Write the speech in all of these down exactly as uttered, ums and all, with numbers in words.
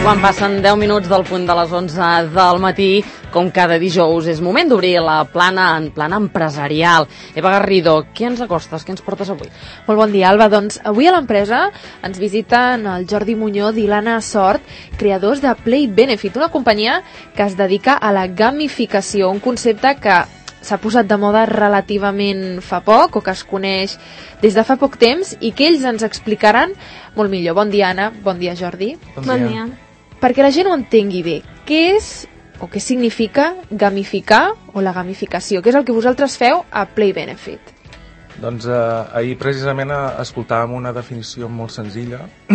Quan passen deu minuts del punt de les onze del matí, com cada dijous, és moment d'obrir la plana en plana empresarial. Eva Garrido, què ens acostes? Què ens portes avui? Molt bon dia, Alba. Doncs avui a l'empresa ens visiten el Jordi Muñoz i l'Anna Sort, creadors de Play Benefit, una companyia que es dedica a la gamificació, un concepte que s'ha posat de moda relativament fa poc o que es coneix des de fa poc temps i que ells ens explicaran molt millor. Bon dia, Anna. Bon dia, Jordi. Bon dia. Bon dia. Perquè la gent ho entengui bé, què és o què significa gamificar o la gamificació? Què és el que vosaltres feu a Play Benefit? Doncs eh, ahir precisament eh, escoltàvem una definició molt senzilla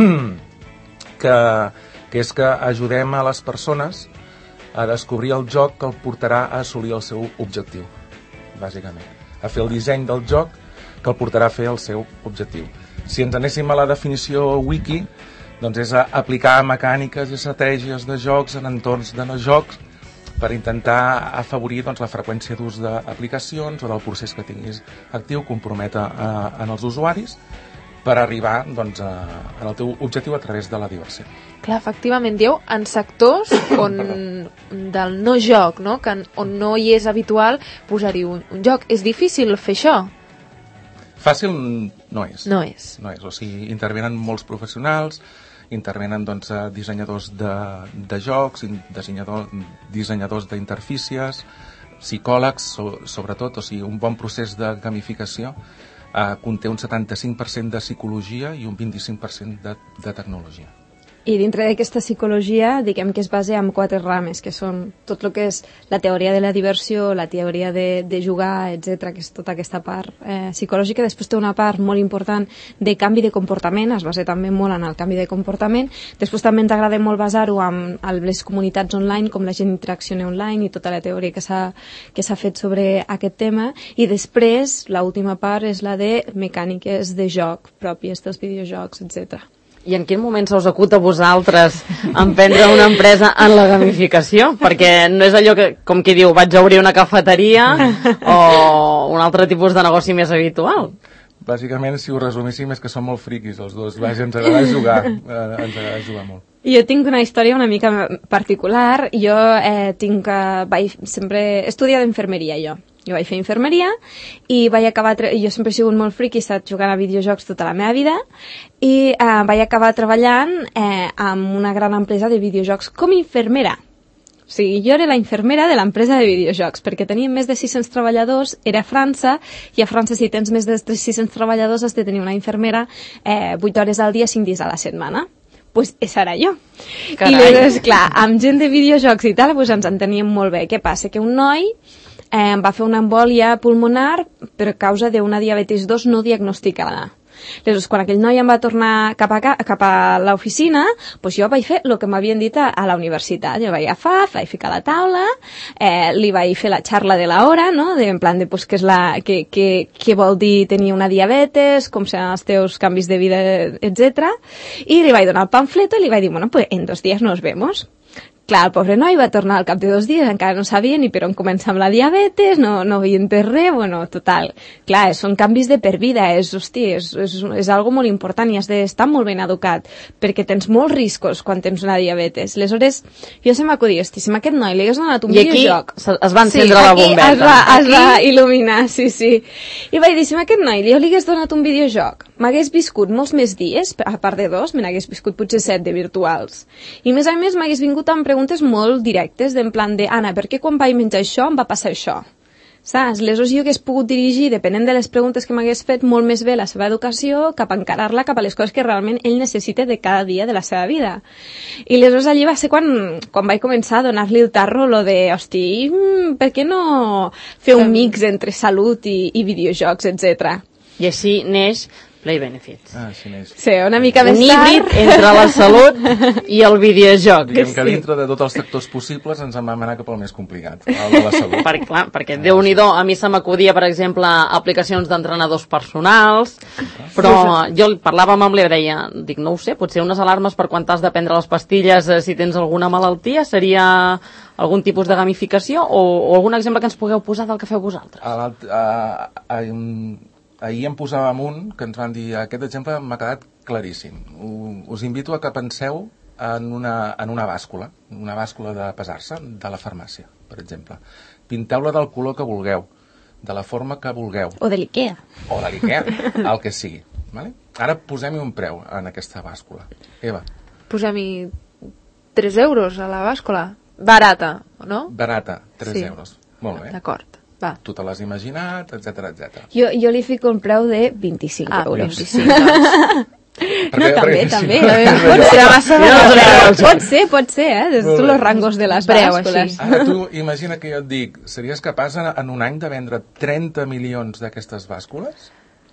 que, que és que ajudem a les persones a descobrir el joc que el portarà a assolir el seu objectiu, bàsicament. A fer el disseny del joc que el portarà a fer el seu objectiu. Si ens anéssim a la definició wiki, doncs és aplicar mecàniques i estratègies de jocs en entorns de no jocs per intentar afavorir doncs, la freqüència d'ús d'aplicacions o del procés que tinguis actiu, comprometre eh, en els usuaris per arribar doncs, a, al teu objectiu a través de la diversió. Clar, efectivament, dieu, en sectors on del no joc, no? Que on no hi és habitual posar-hi un, un joc. És difícil fer això? Fàcil no és. No és. No és. O sigui, intervenen molts professionals, intervenen doncs, dissenyadors de, de jocs, dissenyador, dissenyadors d'interfícies, psicòlegs, so, sobretot. O sigui, un bon procés de gamificació eh, conté un setanta-cinc per cent de psicologia i un vint-i-cinc per cent de, de tecnologia. I dintre d'aquesta psicologia, diguem que es basa en quatre rames, que són tot el que és la teoria de la diversió, la teoria de, de jugar, etcètera, que és tota aquesta part eh, psicològica. Després té una part molt important de canvi de comportament, es basa també molt en el canvi de comportament. Després també ens agrada molt basar-ho en, en les comunitats online, com la gent interacciona online i tota la teoria que s'ha que s'ha fet sobre aquest tema. I després, l'última part és la de mecàniques de joc pròpies dels videojocs, etcètera. I en quin moment se us acut a vosaltres emprendre una empresa en la gamificació? Perquè no és allò que, com qui diu, vaig a obrir una cafeteria o un altre tipus de negoci més habitual. Bàsicament, si ho resumíssim, és que som molt friquis els dos. Vaja, ens agrada jugar, eh, ens agrada jugar molt. Jo tinc una història una mica particular. Jo eh, tinc, eh, vaig sempre he estudiat infermeria, jo. Jo vaig fer infermeria i vaig acabar... Jo sempre he sigut molt friqui, he estat jugant a videojocs tota la meva vida i eh, vaig acabar treballant eh, amb una gran empresa de videojocs com a infermera. O sigui, jo era la infermera de l'empresa de videojocs, perquè teníem més de sis-cents treballadors, era a França, i a França si tens més de sis-cents treballadors has de tenir una infermera eh, vuit hores al dia, cinc dies a la setmana. Pues esa era jo. Carai. I llavors, clar, amb gent de videojocs i tal, pues ens enteníem molt bé. Què passa? Que un noi eh, em va fer una embòlia pulmonar per causa d'una diabetis dos no diagnosticada. Llavors, quan aquell noi em va tornar cap a, cap a l'oficina, doncs jo vaig fer el que m'havien dit a, a la universitat. Jo vaig agafar, vaig ficar a la taula, eh, li vaig fer la xarla de l'hora, no? De, en plan de pues, què, és la, què, què, què vol dir tenir una diabetes, com seran els teus canvis de vida, etcètera. I li vaig donar el pamfleto i li vaig dir, bueno, pues en dos dies nos vemos. Clar, el pobre noi va tornar al cap de dos dies, encara no sabia ni per on començar amb la diabetes, no, no havia entès res, bueno, total. Clar, són canvis de per vida, és, hosti, és, és, és algo molt important i has d'estar molt ben educat, perquè tens molts riscos quan tens una diabetes. Aleshores, jo se m'acudí, hosti, si aquest noi li hagués donat un I videojoc... I aquí es va encendre sí, la bombeta. Es va, es va il·luminar, sí, sí. I vaig dir, si aquest noi jo li hagués donat un videojoc, m'hagués viscut molts més dies, a part de dos, me n'hagués viscut potser set de virtuals. I més a més m'hagués vingut amb preguntes molt directes, d'en plan de, Anna, per què quan vaig menjar això em va passar això? Saps? Aleshores jo hagués pogut dirigir, depenent de les preguntes que m'hagués fet, molt més bé la seva educació cap a encarar-la cap a les coses que realment ell necessita de cada dia de la seva vida. I aleshores allí va ser quan, quan vaig començar a donar-li el tarro, lo de, hosti, per què no fer un mix entre salut i, i videojocs, etcètera. I així neix Play Benefits. Ah, així neix. Sí, una mica més un tard. Un híbrid entre la salut i el videojoc. Diguem que dintre de tots els sectors possibles ens en vam anar cap al més complicat, el de la salut. Per, clar, perquè Déu-n'hi-do, a mi se m'acudia, per exemple, aplicacions d'entrenadors personals, però jo parlàvem amb l'Eva, deia, dic, no ho sé, potser unes alarmes per quan t'has de prendre les pastilles si tens alguna malaltia, seria algun tipus de gamificació o, o algun exemple que ens pugueu posar del que feu vosaltres? A, a, a, a, ahir em posàvem un que ens van dir aquest exemple m'ha quedat claríssim. U, us invito a que penseu en una, en una bàscula, una bàscula de pesar-se, de la farmàcia, per exemple. Pinteu-la del color que vulgueu, de la forma que vulgueu. O de l'Ikea. O de l'Ikea, el que sigui. Vale? Ara posem-hi un preu en aquesta bàscula. Eva. Posem-hi tres euros a la bàscula. Barata, no? Barata, tres Sí. euros. Molt bé. D'acord, va. Tu te l'has imaginat, etcètera, etcètera. Jo, jo li fico un preu de vint-i-cinc Ah, euros. vint-i-cinc, doncs. No, també, també. Pot ser massa barat. Pot ser, pot ser, eh? Des de los rangos de les Preu, bàscules. Ara tu imagina que jo et dic, series capaç en, en un any de vendre trenta milions d'aquestes bàscules?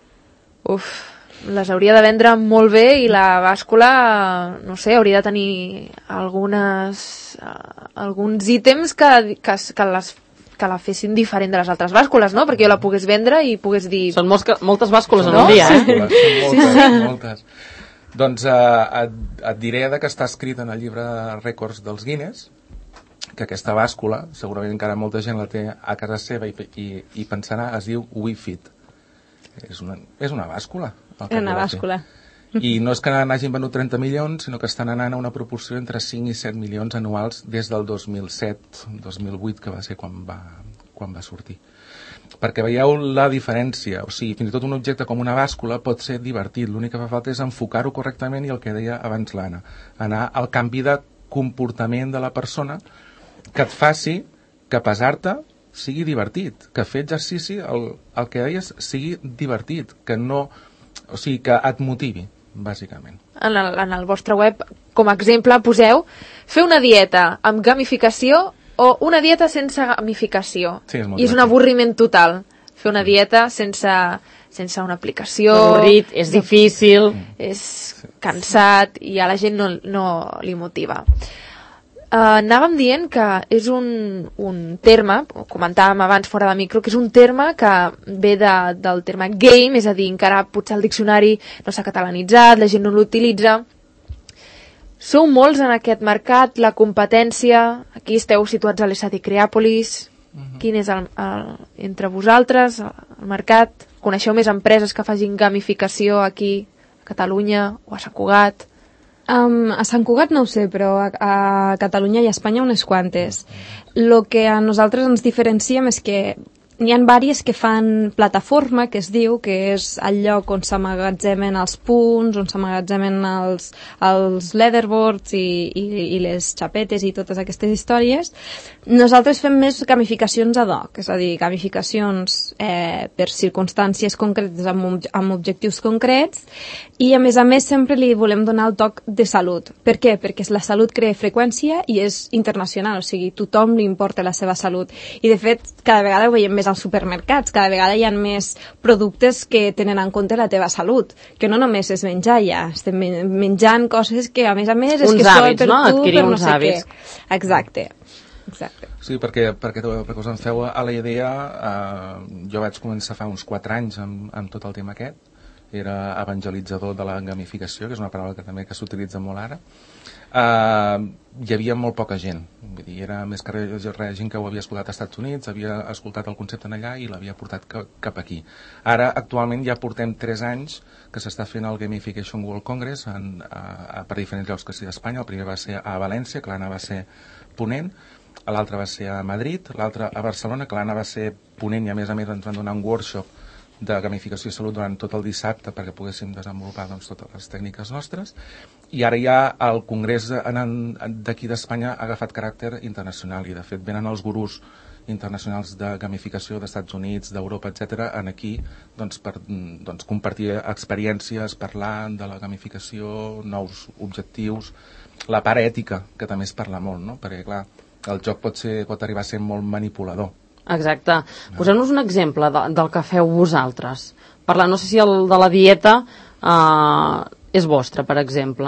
Uf, les hauria de vendre molt bé i la bàscula, no sé, hauria de tenir algunes, uh, alguns ítems que, que, que, les, que la fessin diferent de les altres bàscules, no? Perquè jo la pogués vendre i pogués dir... Són molts, moltes bàscules en No? un dia, eh? Bàscules, són moltes, sí, sí. moltes. Doncs eh, et, et diré de que està escrit en el llibre de rècords dels Guinness que aquesta bàscula, segurament encara molta gent la té a casa seva i, i, i pensarà, es diu Wii Fit. És una, és una bàscula. el que Una ve a fer. bàscula. I no és que n'hagin venut trenta milions, sinó que estan anant a una proporció entre cinc i set milions anuals des del dos mil set dos mil vuit, que va ser quan va, quan va sortir. Perquè veieu la diferència, o sigui, fins i tot un objecte com una bàscula pot ser divertit, l'únic que fa falta és enfocar-ho correctament i el que deia abans l'Anna, anar al canvi de comportament de la persona que et faci que pesar-te sigui divertit, que fer exercici, el, el que deies, sigui divertit, que no, o sigui, que et motivi, bàsicament. En el, en el vostre web, com a exemple, poseu fer una dieta amb gamificació o una dieta sense gamificació. Sí, és molt I és un divertit. avorriment total. Fer una dieta sense, sense una aplicació... Avorrit, és difícil. És cansat i a la gent no, no li motiva. Uh, anàvem dient que és un, un terme, ho comentàvem abans fora de micro, que és un terme que ve de, del terme game, és a dir, encara potser el diccionari no s'ha catalanitzat, la gent no l'utilitza. Sou molts en aquest mercat, la competència, aquí esteu situats a l'E S A D I Creàpolis, uh-huh. Quin és el, el, entre vosaltres, el mercat? Coneixeu més empreses que facin gamificació aquí a Catalunya o a Sant Cugat? Um, a Sant Cugat no ho sé, però a, a Catalunya i a Espanya unes quantes. Lo que a nosaltres ens diferenciem és que n'hi ha vàries que fan plataforma, que es diu, que és el lloc on s'amagatzemen els punts, on s'amagatzemen els, els leaderboards i, i, i les xapetes i totes aquestes històries. Nosaltres fem més gamificacions ad hoc, és a dir, gamificacions eh, per circumstàncies concretes amb, amb objectius concrets i, a més a més, sempre li volem donar el toc de salut. Per què? Perquè la salut crea freqüència i és internacional, o sigui, tothom li importa la seva salut. I, de fet, cada vegada ho veiem més als supermercats, cada vegada hi ha més productes que tenen en compte la teva salut, que no només és menjar ja, estem menjant coses que a més a més és uns que hàbits, per no? tu, Adquirir per no uns sé hàbits. què. Exacte. Exacte. Sí, perquè, perquè, perquè us en feu a la idea, eh, jo vaig començar fa uns quatre anys amb, amb tot el tema aquest, era evangelitzador de la gamificació, que és una paraula que també que s'utilitza molt ara. Uh, hi havia molt poca gent, vull dir, era més que res gent que ho havia escoltat als Estats Units, havia escoltat el concepte en allà i l'havia portat cap, cap aquí. Ara, actualment, ja portem tres anys que s'està fent el Gamification World Congress en, a, a, per diferents llocs que sí d'Espanya. El primer va ser a València, que l'Anna va ser ponent, l'altre va ser a Madrid, l'altre a Barcelona, que l'Anna va ser ponent i a més a més ens van donar un workshop de gamificació i salut durant tot el dissabte perquè poguéssim desenvolupar doncs, totes les tècniques nostres, i ara ja el congrés d'aquí d'Espanya ha agafat caràcter internacional i de fet venen els gurús internacionals de gamificació d'Estats Units, d'Europa, etcètera, en aquí doncs, per doncs, compartir experiències, parlar de la gamificació, nous objectius, la part ètica, que també es parla molt, no? Perquè clar, el joc pot, ser, pot arribar a ser molt manipulador. Exacte. Posem-nos un exemple de, del que feu vosaltres. Parlar, no sé si el de la dieta eh, és vostre, per exemple.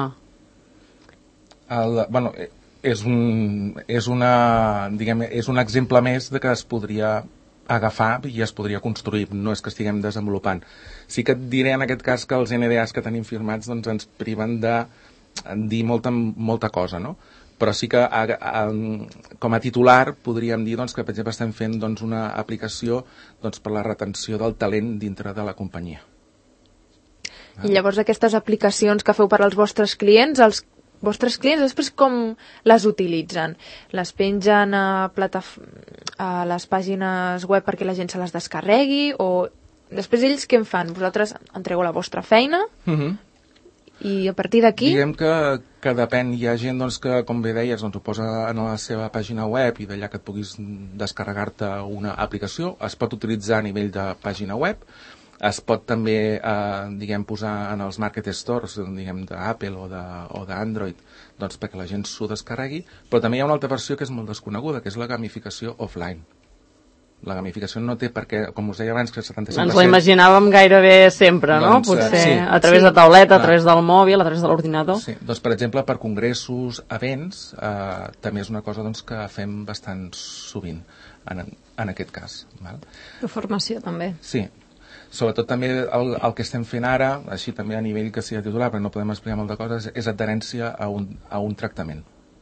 El, bueno, és un, és, una, diguem, és un exemple més de que es podria agafar i es podria construir, no és que estiguem desenvolupant. Sí que et diré en aquest cas que els N D As que tenim firmats doncs, ens priven de dir molta, molta cosa, no? Però sí que a, a, com a titular podríem dir doncs, que per exemple estem fent doncs, una aplicació doncs, per la retenció del talent dintre de la companyia. I llavors aquestes aplicacions que feu per als vostres clients, els vostres clients després com les utilitzen? Les pengen a, plataf- a les pàgines web perquè la gent se les descarregui o després ells què en fan? Vosaltres entregueu la vostra feina Mhm. i a partir d'aquí... Diguem que, que depèn, hi ha gent doncs, que, com bé deies, doncs, ho posa en la seva pàgina web i d'allà que et puguis descarregar-te una aplicació, es pot utilitzar a nivell de pàgina web, es pot també eh, diguem, posar en els market stores diguem, d'Apple o de- o d'Android doncs, perquè la gent s'ho descarregui, però també hi ha una altra versió que és molt desconeguda, que és la gamificació offline. La gamificació no té perquè, com us deia abans, que el setanta-cinc per cent... Ens la imaginàvem gairebé sempre, no? Doncs, Potser sí. a través Sí. de tauleta, a Clar. través del mòbil, a través de l'ordinador. Sí, doncs per exemple per congressos, events, eh, també és una cosa doncs, que fem bastant sovint en, en aquest cas. Val? De formació, també. Sí, sobretot també el, el que estem fent ara, així també a nivell que sigui titular, perquè no podem explicar molt de coses, és adherència a un, a un tractament.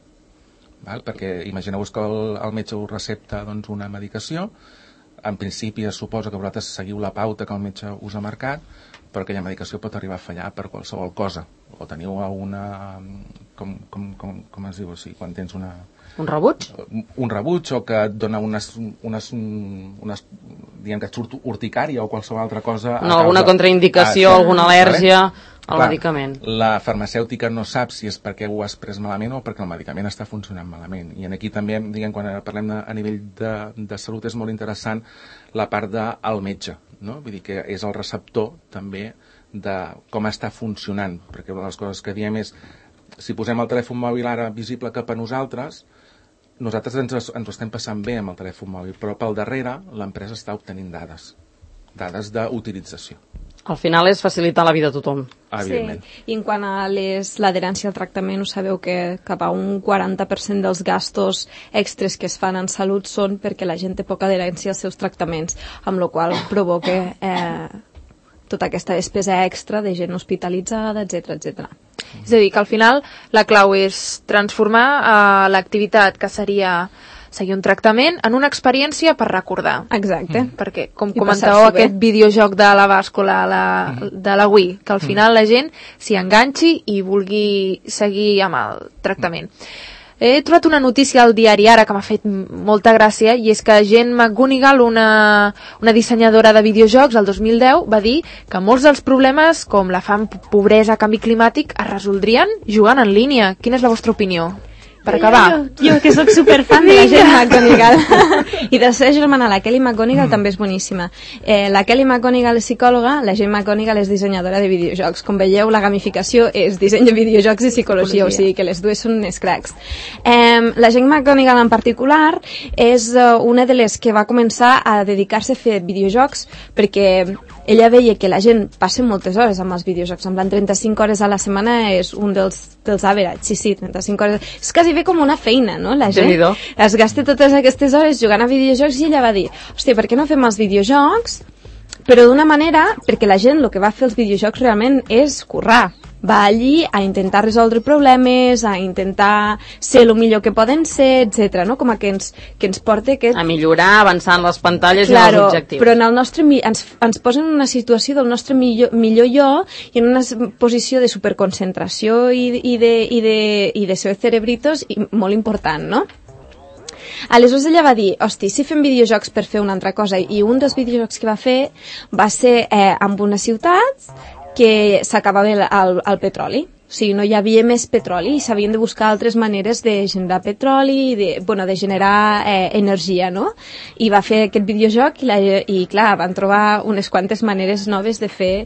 Val? Perquè imagineu-vos que el, el metge us recepta doncs, una medicació, en principi es suposa que vosaltres seguiu la pauta que el metge us ha marcat, però aquella medicació pot arribar a fallar per qualsevol cosa. O teniu una... Com, com, com, com es diu? O sigui, quan tens una... Un rebuig? un rebuig o que et dona unes, unes, unes diguem que et surt urticària o qualsevol altra cosa. No, alguna contraindicació, sí. alguna al·lèrgia al Clar, medicament. La farmacèutica no sap si és perquè ho has pres malament o perquè el medicament està funcionant malament. I en aquí també, diguem, quan parlem de, a nivell de, de salut, és molt interessant la part del metge, no? Vull dir que és el receptor també de com està funcionant, perquè una de les coses que diem és si posem el telèfon mòbil ara visible cap a nosaltres, nosaltres ens, ens ho estem passant bé amb el telèfon mòbil, però pel darrere l'empresa està obtenint dades, dades d'utilització. Al final és facilitar la vida a tothom. Evidentment. Sí. I en quant a les- l'adherència al tractament, ho sabeu que cap a un quaranta per cent dels gastos extres que es fan en salut són perquè la gent té poca adherència als seus tractaments, amb la qual cosa provoca eh, tota aquesta despesa extra de gent hospitalitzada, etcètera, etcètera. És a dir, que al final la clau és transformar uh, l'activitat que seria seguir un tractament en una experiència per recordar. Exacte. Perquè, com I comentàveu, passar-s'ho bé. aquest videojoc de la bàscula la, de la Wii, que al final la gent s'hi enganxi i vulgui seguir amb el tractament. He trobat una notícia al diari Ara que m'ha fet m- molta gràcia, i és que Jen McGonigal, una, una dissenyadora de videojocs, el dos mil deu, va dir que molts dels problemes, com la fam, pobresa, canvi climàtic, es resoldrien jugant en línia. Quina és la vostra opinió? Per acabar. Jo, jo que sóc superfan de la Jen McGonigal. I de la seva germana, la Kelly McGonigal, mm. també és boníssima. Eh, la Kelly McGonigal és psicòloga, la Jen McGonigal és dissenyadora de videojocs. Com veieu, la gamificació és disseny de videojocs i psicologia, psicologia. O sigui que les dues són unes cracs. Eh, la Jen McGonigal en particular és uh, una de les que va començar a dedicar-se a fer videojocs perquè ella veia que la gent passa moltes hores amb els videojocs, en plan trenta-cinc hores a la setmana és un dels, dels average, sí, sí, trenta-cinc hores, és quasi bé com una feina, no? La gent Déu-n'hi-do. es gasta totes aquestes hores jugant a videojocs i ella va dir, hòstia, per què no fem els videojocs? Però d'una manera, perquè la gent el que va fer els videojocs realment és currar, va allí a intentar resoldre problemes, a intentar ser el millor que poden ser, etcètera, no? Com a que ens, que ens porta aquest... A millorar, avançar en les pantalles Claro, i en els objectius. però en el nostre, mi- ens, ens posen en una situació del nostre millor, millor jo i en una s- posició de superconcentració i, i, de, i, de, i de ser cerebritos i molt important, no? Aleshores ella va dir, hosti, si fem videojocs per fer una altra cosa, i un dels videojocs que va fer va ser eh, amb unes ciutats que s'acabava el, el, el petroli. O sigui, no hi havia més petroli i s'havien de buscar altres maneres de generar petroli i de, bueno, de generar eh, energia, no? I va fer aquest videojoc i, la, i clar, van trobar unes quantes maneres noves de fer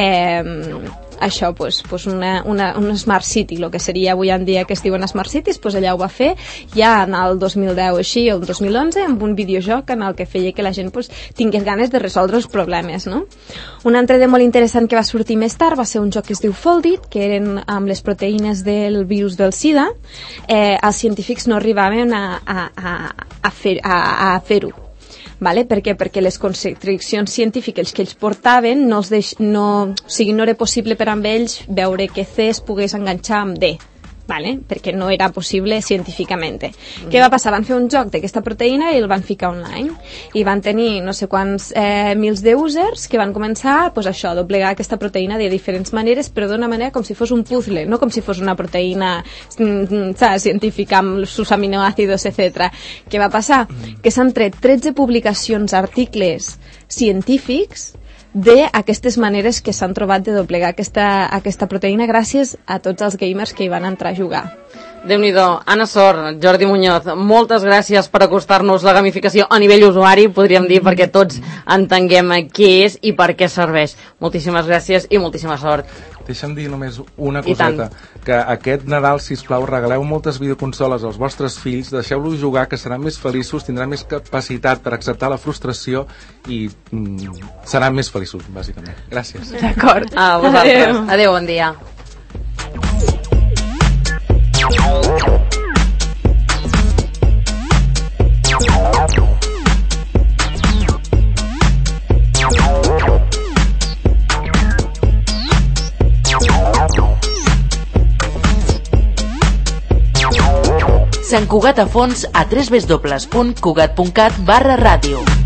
eh, això, pues, pues una, una, una Smart City, el que seria avui en dia que es diuen Smart Cities, pues allà ho va fer ja en el dos mil deu així, o el dos mil onze, amb un videojoc en el que feia que la gent pues, tingués ganes de resoldre els problemes, no? Un altre de molt interessant que va sortir més tard va ser un joc que es diu Foldit, que eren amb les proteïnes del virus del SIDA. Eh, els científics no arribaven a, a, a, a fer, a, a fer-ho. Vale? Per què? Perquè les constriccions científiques que ells portaven no, els deix, no, o sigui, no era possible per amb ells veure que C es pogués enganxar amb D. vale? Perquè no era possible científicament. Mm. Què va passar? Van fer un joc d'aquesta proteïna i el van ficar online i van tenir no sé quants eh, mils de users que van començar pues, això, a doblegar aquesta proteïna de diferents maneres, però d'una manera com si fos un puzzle, no com si fos una proteïna saps, científica amb sus aminoàcidos, etcètera. Què va passar? Mm. Que s'han tret tretze publicacions, articles científics d'aquestes maneres que s'han trobat de doblegar aquesta, aquesta proteïna gràcies a tots els gamers que hi van entrar a jugar. Déu-n'hi-do. Anna Sort, Jordi Muñoz, moltes gràcies per acostar-nos la gamificació a nivell usuari, podríem dir, perquè tots entenguem què és i per què serveix. Moltíssimes gràcies i moltíssima sort. Deixa'm dir només una coseta, que aquest Nadal, sisplau, regaleu moltes videoconsoles als vostres fills, deixeu-los jugar, que seran més feliços, tindran més capacitat per acceptar la frustració i mm, seran més feliços, bàsicament. Gràcies. D'acord. A vosaltres. Adéu, Adéu bon dia. Sant Cugat a fons a w w w punt cugat punt cat barra ràdio.